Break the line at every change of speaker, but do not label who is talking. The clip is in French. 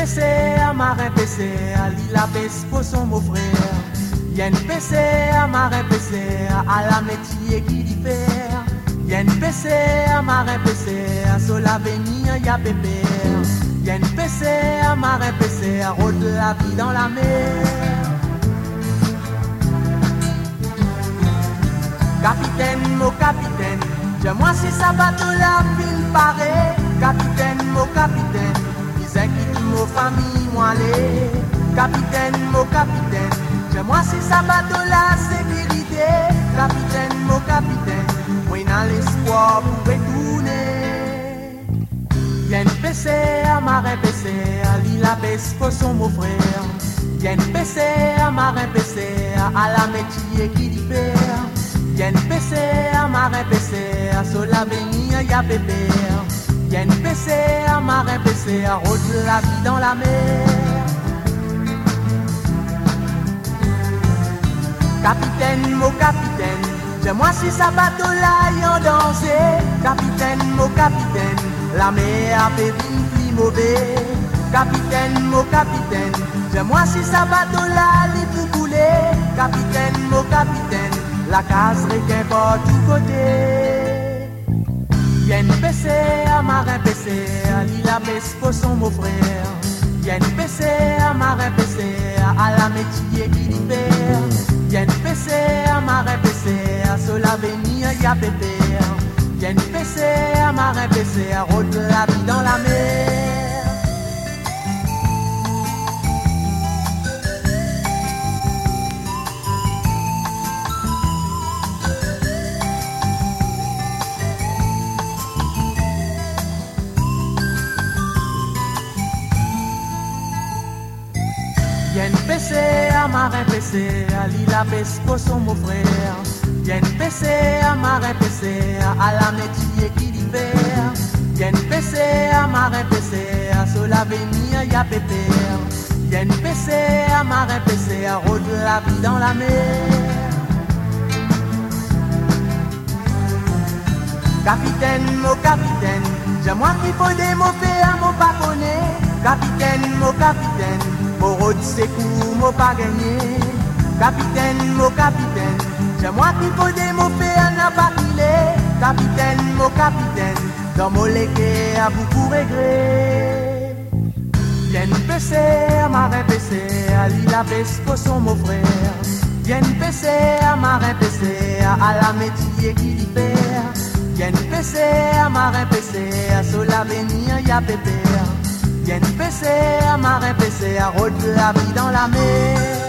PC, à marin PC, à l'île à baisse pour son beau frère. Y'a une PC, à marin PC, à la métier qui diffère. Y'a une PC, à marin PC, à sur l'avenir y'a pépère. Y'a une PC, à marin PC, à rôde la vie dans la mer. Capitaine, mon capitaine, dis-moi si ça bateau la ville paraît. Capitaine, mon capitaine, disais qui mon famille moi aller. Capitaine, mon capitaine, dis-moi si ça bateau la sécurité. Capitaine, mon capitaine, moi dans l'espoir pour retourner. Y'a une PC à marin PC, à l'île à baisse pour son beau frère. Y'a une PC à marin PC, à la métier qui diffère. Y'a une PC à marin PC, à sur l'avenir y'a pépère. Y'a une PC à marin PC, à rôde la vie dans la mer. Capitaine, mon capitaine, dis-moi si ça bateau là y'en dansé. Capitaine, mon capitaine, la mer a fait plus mauvais. Capitaine, mon capitaine, dis-moi si ça bateau là l'y pour couler. Capitaine, mon capitaine, la case requin par tous côtés. Y'a une PC à marin PC, à l'île à baisse pour son beau frère. Y'a une PC à marin PC, à la métier qui diffère. Y'a une PC à marin PC, à sur l'avenir y'a pépère. Y'a une PC à marin PC, à rôde la vie dans la mer. Y'a une PC à marin PC, à l'île à baisse pour son beau frère. Y'a une PC à marin PC, à la métier qui diffère. Y'a une PC à marin PC, à sur l'avenir y'a pépère. Y'a une PC à marin PC, à rôde la vie dans la mer. Capitaine, mon capitaine, dis-moi qu'il faut des mots faits à mon pas connaître. Capitaine, mon capitaine, mon road c'est court, mon pas gagné. Capitaine, mon capitaine, dis-moi qu'il faut des mots faits à n'a pas filé. Capitaine, mon capitaine, dans mon légué à beaucoup regret. Y'a une PC à marin PC, à l'île à baisse pour son beau frère. Y'a une PC à marin PC, à la métier qui diffère. Y'a une PC à marin PC, à sur l'avenir y'a pépère. Y'a une PC à marin PC, à rôde la vie dans la mer.